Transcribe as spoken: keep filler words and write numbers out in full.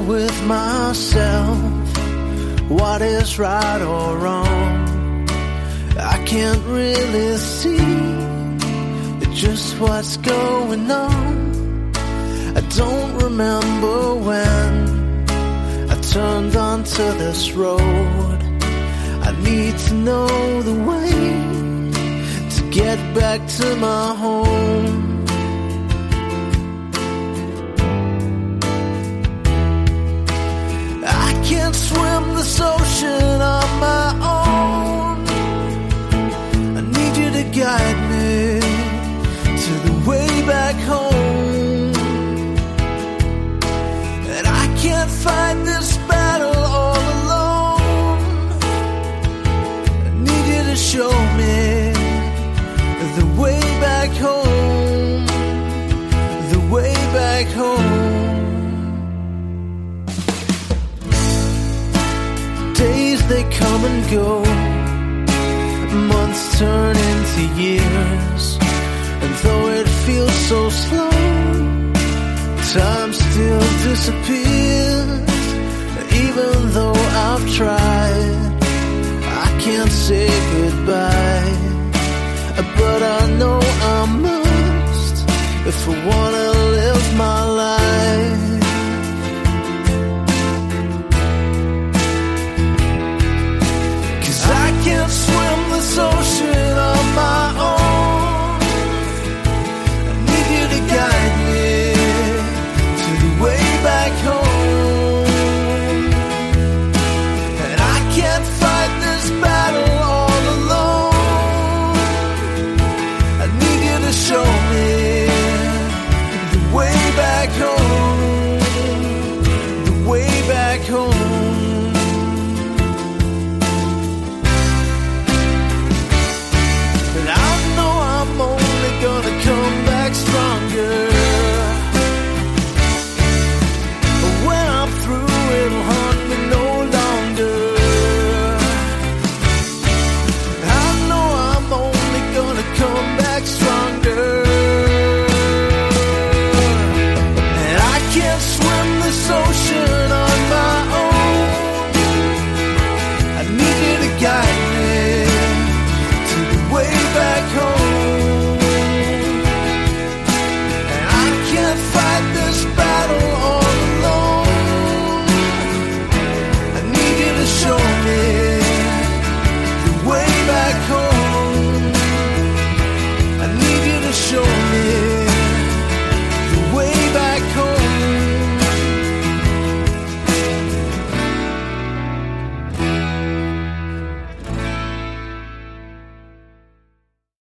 with myself what is right or wrong. I can't really see just what's going on. I don't remember when I turned onto this road. I need to know the way to get back to my home. I can't swim this ocean on my own. I need you to guide me to the way back home. And I can't fight this battle all alone. I need you to show me the way back home, the way back home. Days they come and go, months turn into years, and though it feels so slow, time still disappears. Even though I've tried, I can't say goodbye, but I know I must if I wanna live my life. 'Cause I can't swim this ocean on my own. I need you to guide me to the way back home. And I can't fight this battle all alone. I need you to show me the way back home, the way back home. And I know I'm only gonna come back stronger. But when I'm through, it'll haunt me no longer. I know I'm only gonna come back stronger. And I can't swim this ocean